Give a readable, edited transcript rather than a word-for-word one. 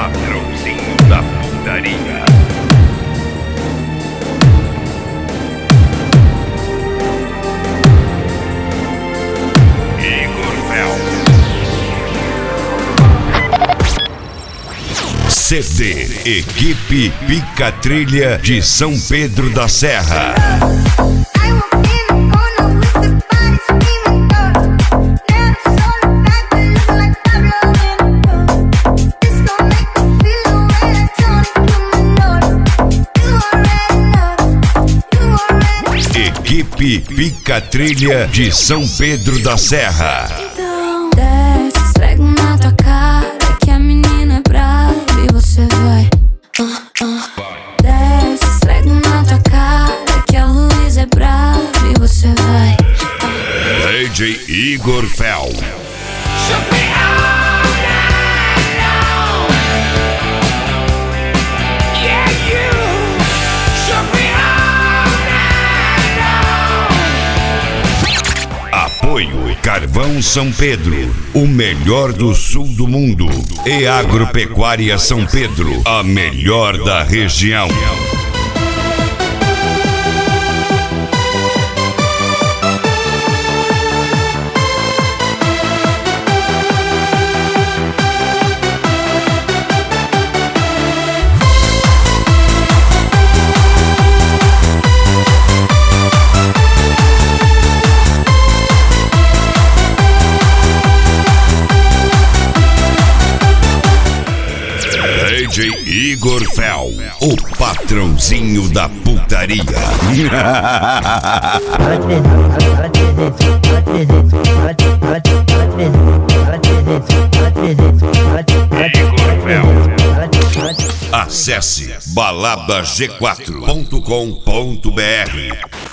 patrãozinho da putaria. Igor Fel. CD Equipe Pica-Trilha de São Pedro da Serra. Equipe Pica-Trilha de São Pedro da Serra. Então desce, esfrega na tua cara que a menina é brava e você vai. Desce, esfrega na tua cara que a Luísa é brava e você vai. DJ Igor Fel. Apoio Carvão São Pedro, o melhor do sul do mundo. E Agropecuária São Pedro, a melhor da região. DJ Igor Fel, o patrãozinho da putaria. Igor Fel. Acesse baladag4.com.br.